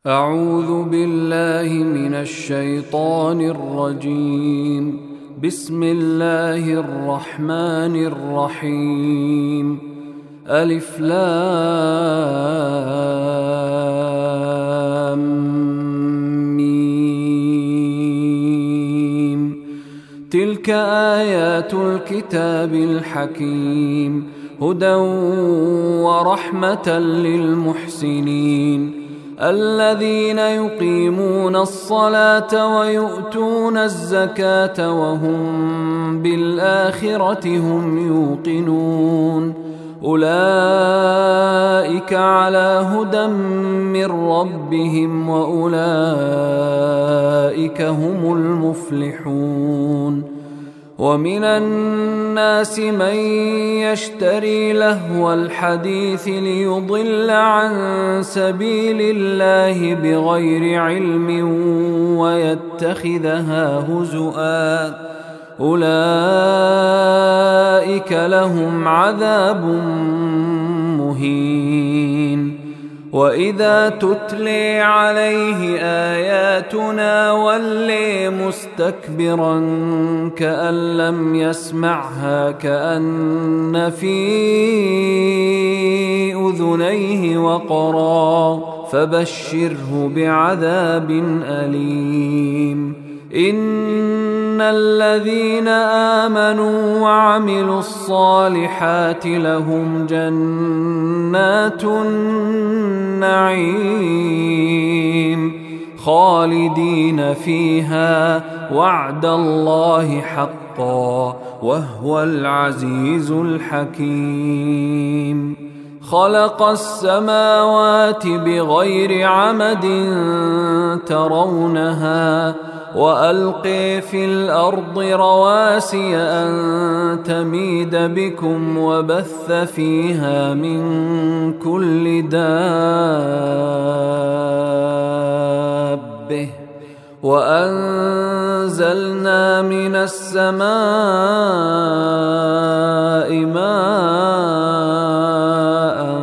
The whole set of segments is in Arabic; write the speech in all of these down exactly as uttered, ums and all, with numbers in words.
أعوذ بالله من الشيطان الرجيم. بسم الله الرحمن الرحيم. ألف لام ميم. تلك آيات الكتاب الحكيم، هدى ورحمة للمحسنين الذين يقيمون الصلاة ويؤتون الزكاة وهم بالآخرة هم يوقنون. أولئك على هدى من ربهم وأولئك هم المفلحون. ومن الناس من يشتري لهو الحديث ليضل عن سبيل الله بغير علم ويتخذها هزؤا، أولئك لهم عذاب مهين. وإذا تتلي عليه آياتنا ولي مستكبرا كأن لم يسمعها كأن في أذنيه وقرا، فبشره بعذاب أليم. إن الذين آمنوا وعملوا الصالحات لهم جنات النعيم خالدين فيها، وعد الله حقا وهو العزيز الحكيم. خلق السماوات بغير عمد ترونها، وألقي في الأرض رواسي أن تميد بكم وبث فيها من كل دابة، وأنزلنا من السماء ماء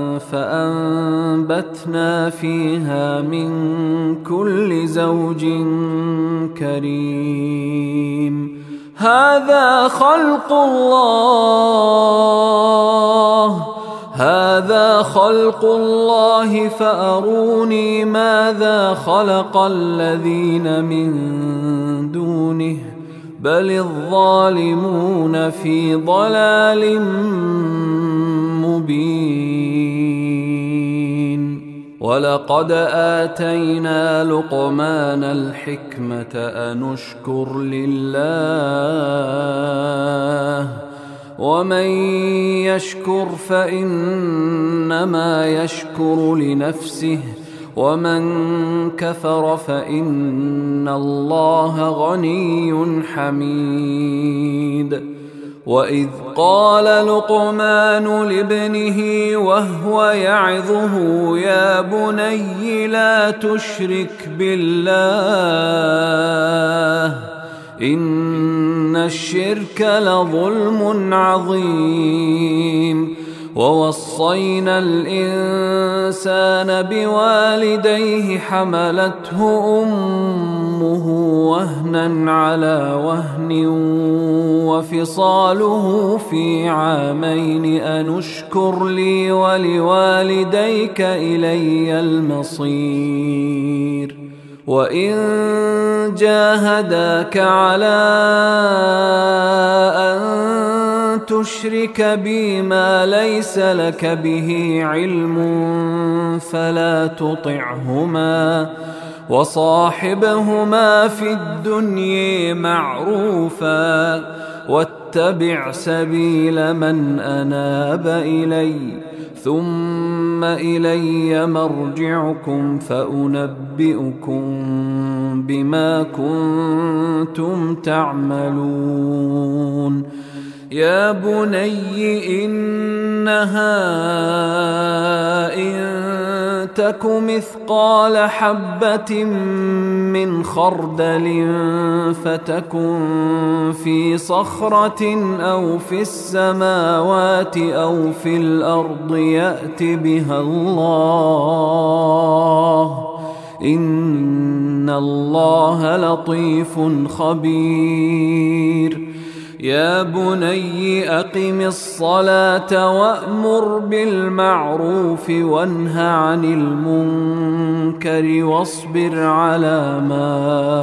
فأنبتنا فيها من كل زوج كريم. هذا خلق الله هذا خلق الله فأروني ماذا خلق الذين من دونه، بل الظالمون في ضلال مبين. ولقد آتينا لقمان الحكمة أن اشكر لله، ومن يشكر فإنما يشكر لنفسه، ومن كفر فإن الله غني حميد. وإذ قال لقمان لابنه وهو يعظه يا بني لا تشرك بالله إن الشرك لظلم عظيم. ووصينا الإنسان بوالديه حملته أمه وهنا على وهن وفصاله في عامين أن اشكر لي ولوالديك إلي المصير. وإن جاهداك على أن تشرك بي ما ليس لك به علم فلا تطعهما، وصاحبهما في الدنيا معروفا، واتبع سبيل من أناب إلي، ثم إلي مرجعكم فأنبئكم بما كنتم تعملون. يا بني إنها إن تك مثقال حبة من خردل فتكن في صخرة أو في السماوات أو في الأرض يأت بها الله إن الله لطيف خبير يا بني أقم الصلاة وأمر بالمعروف وانه عن المنكر واصبر على ما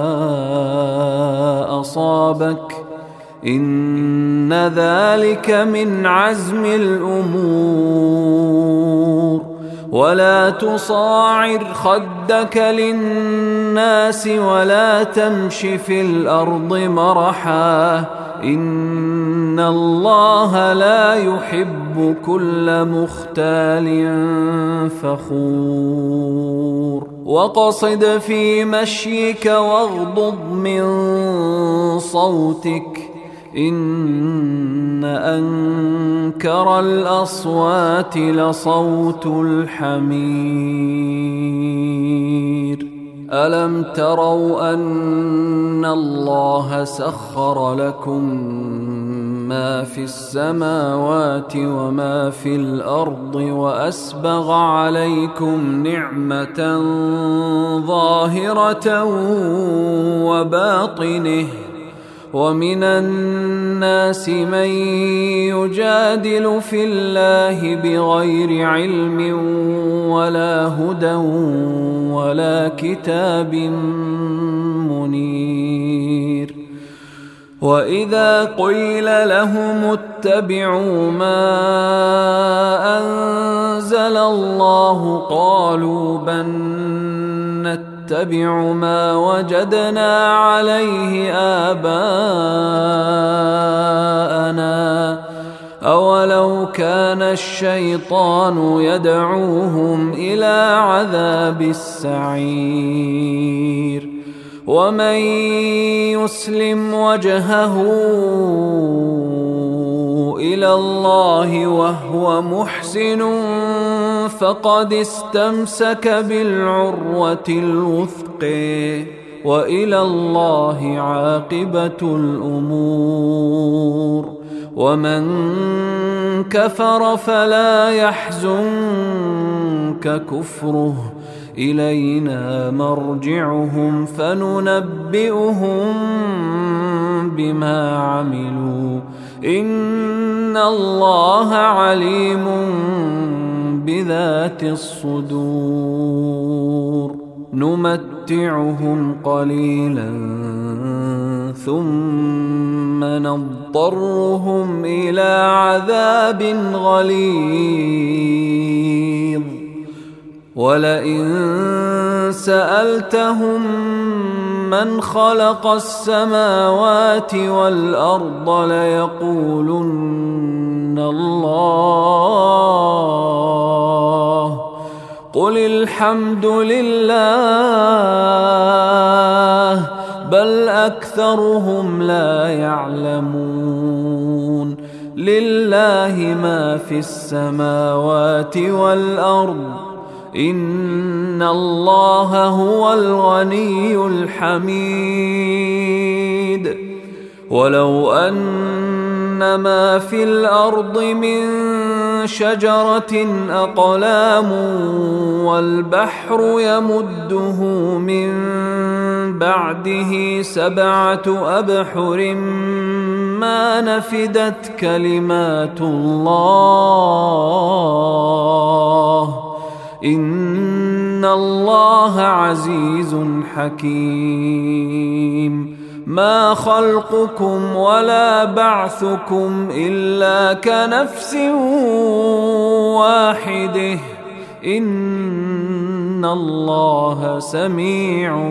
أصابك إن ذلك من عزم الأمور ولا تصاعر خدك للناس ولا تمش في الأرض مرحا إن الله لا يحب كل مختال فخور وقصد في مشيك واغضض من صوتك إن أنكر الأصوات لصوت الحمير ألم تروا أن الله سخر لكم ما في السماوات وما في الأرض وأسبغ عليكم نعمة ظاهرة وباطنه ومن الناس من يجادل في الله بغير علم ولا هدى ولا كتاب منير وإذا قيل لهم اتبعوا ما أنزل الله قالوا بل نتبع ما وجدنا عليه آباءنا أولو كان الشيطان يدعوهم إلى عذاب السعير ومن يسلم وجهه إلى الله وهو محسن فقد استمسك بالعروة الوثقى وإلى الله عاقبة الأمور ومن كفر فلا يحزنك كفره إلينا مرجعهم فننبئهم بما عملوا إن الله عليم بذات الصدور نمتعهم قليلا ثم نضطرهم إلى عذاب غليظ ولئن سألتهم من خلق السماوات والأرض ليقولن الله قل الحمد لله بل أكثرهم لا يعلمون لله ما في السماوات والأرض إن الله هو الغني الحميد ولو أن ما في الأرض من شجرة أقلام والبحر يمده من بعده سبعة أبحر ما نفدت كلمات الله إن الله عزيز حكيم ما خلقكم ولا بعثكم إلا كنفس واحدة إن الله سميع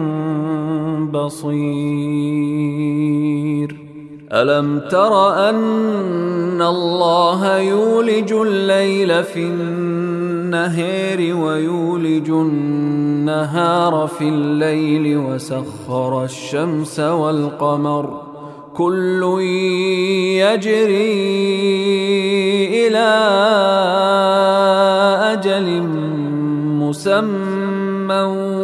بصير ألم تر أن الله يولج الليل في النهار ويولج النهار في الليل وسخر الشمس والقمر كل يجري إلى أجل مسمى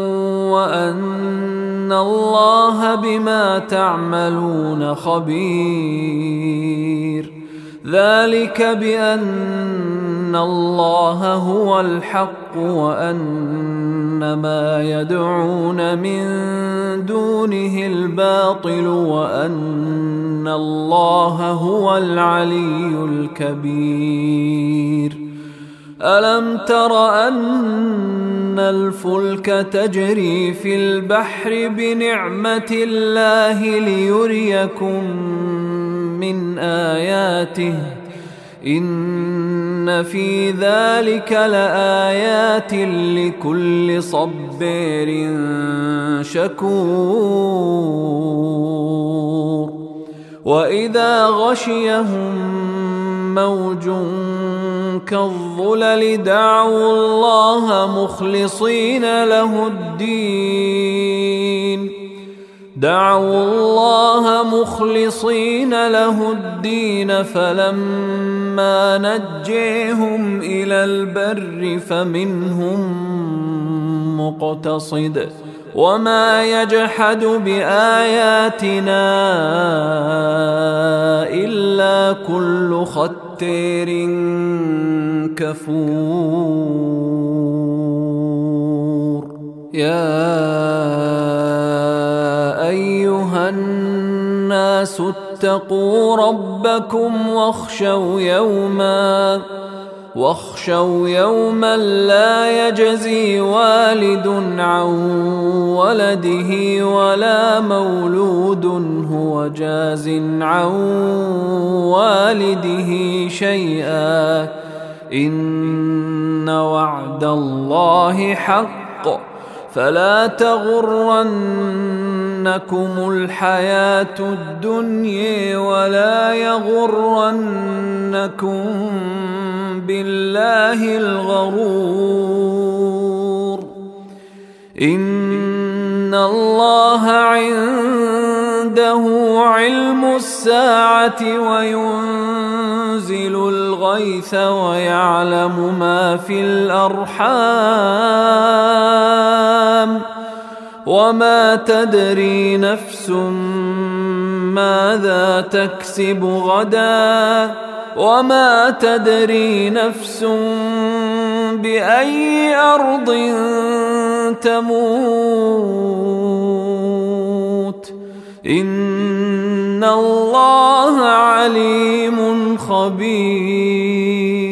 وأن الله بما تعملون خبير ذلك بأن الله هو الحق وأن ما يدعون من دونه الباطل وأن الله هو العلي الكبير. ألم تر أن الفلك تجري في البحر بنعمة الله ليريكم من آياته إن في ذلك لآيات لكل صبار شكور. وإذا غشيهم موج كالظلل دعوا الله مخلصين له الدين دعوا الله مخلصين له الدين فلما نجيهم إلى البر فمنهم مقتصد وما يجحد بآياتنا إلا كل ختار كفور. يا أيها الناس اتقوا ربكم واخشوا يوما واخشوا يوما لا يجزي والد عن ولده ولا مولود هو جاز عن والده شيئا إن وعد الله حق فلا تغرنكم الحياة الدنيا ولا يغرنكم بالله الغرور. إن الله عنده علم الساعة وينزل الغيث ويعلم ما في الأرحام وما تدري نفس ماذا تكسب غدا وما تدري نفس بأي أرض تموت إن الله عليم خبير.